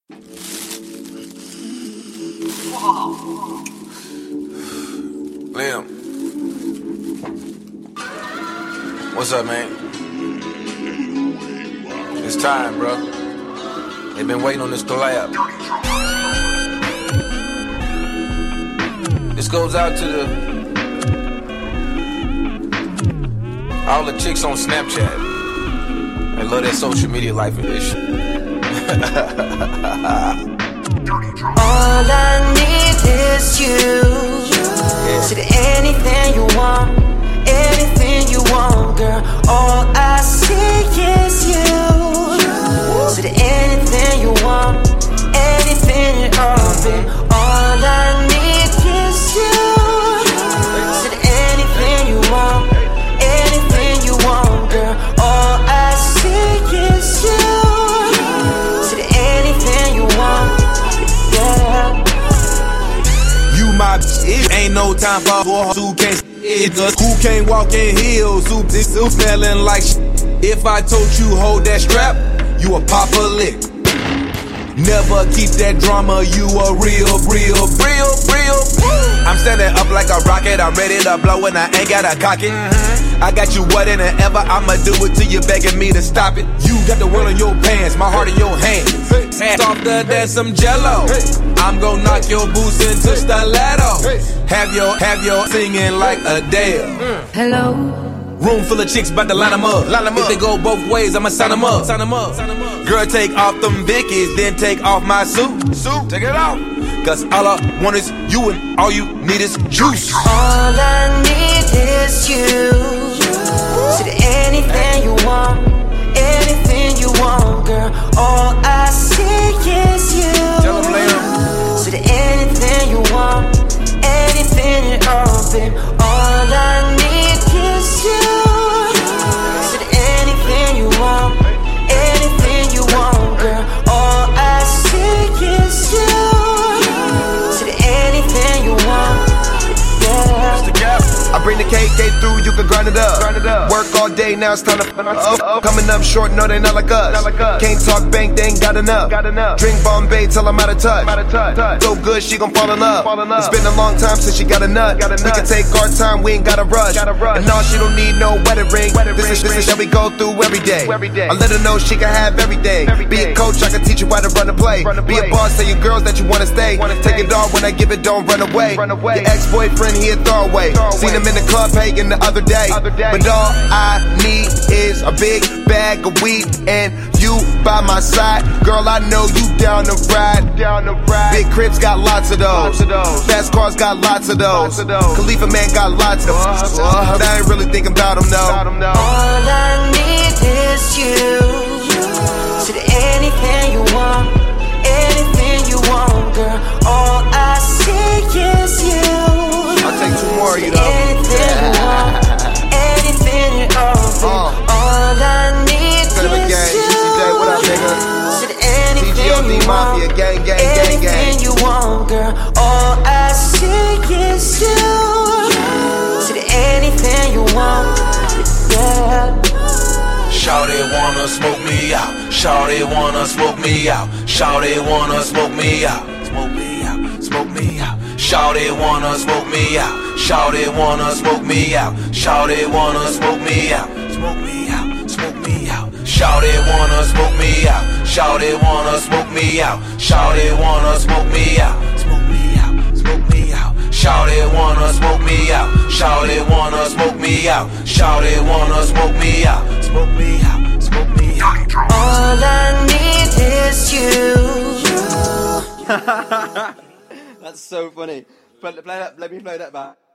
Liam, what's up, man? It's time, bro. They've been waiting on this collab. This goes out to all the chicks on Snapchat. They love that social media life and this shit. All I need is you. Said anything you want, girl. All I see is you. Said anything you want, anything and all, babe. All I need is you. Said anything you want, girl. All I see is you. Said anything you want. You my bitch, ain't no time for who can't who can't walk in heels, who smelling like shit. If I told you hold that strap, you a pop a lick. Never keep that drama, you a real. I'm standing up like a rocket, I'm ready to blow and I ain't gotta cock it. I got you what in and ever, I'ma do it till you begging me to stop it. You got the world in your pants, my heart in your hands. Softer than some jello. I'm gon' knock your boots into stiletto. Have your singing like Adele. Hello. Room full of chicks, bout to line them up. If they go both ways, I'ma sign them up. Girl, take off them Vickies, then take off my suit. Take it off. Cause all I want is you and all you need is juice. All I need is you. Said anything you want, girl. All I see is you. Tell them, Liam. Said anything you want, anything and all, babe. All I need is you. Said anything you want, girl. All I see is you. Said anything you want, I bring the KK through, you can grind it up. Work all day, now it's time to coming up short, no they not like us. Can't talk bank, they ain't got enough. Drink Bombay till I'm out of touch. So good, she gon' fall in love. It's been a long time since she got a nut. We can take our time, we ain't gotta rush. And no, she don't need no wedding ring. This is that we go through every day. I let her know she can have everything. Be a coach, I can teach you how to run a play. Be a boss, tell your girls that you wanna stay. Take it all when I give it, don't run away. Your ex-boyfriend, he a throwaway. Seen him in the club hating the other day. But all I need is a big bag of weed and you by my side. Girl, I know you down to ride. Big cribs got lots of those. Fast cars got lots of those. Khalifa man got lots of those. But I ain't really thinking about them, no. all I need is you. Said anything you want, girl. All I see is you. I'll take two more of you, though. Anything you want, anything and all, all I need is you. CJ, what up, nigga? Said anything you want, Mafia, gang. anything you want, girl. All I see is you. Said anything you want, yeah. Shawty wanna smoke me out. Shawty wanna smoke me out. Shawty wanna smoke me out. Smoke me out. Shawty wanna smoke me out. Shawty wanna smoke me out. Shawty wanna smoke me out. Smoke me out. Shawty wanna smoke me out. Shawty wanna smoke me out. Shawty wanna smoke me out. Smoke me out. Shawty wanna smoke me out. Shawty wanna smoke me out. Shawty wanna smoke me out. Smoke me out. All I need is you. That's so funny. Let me play that back.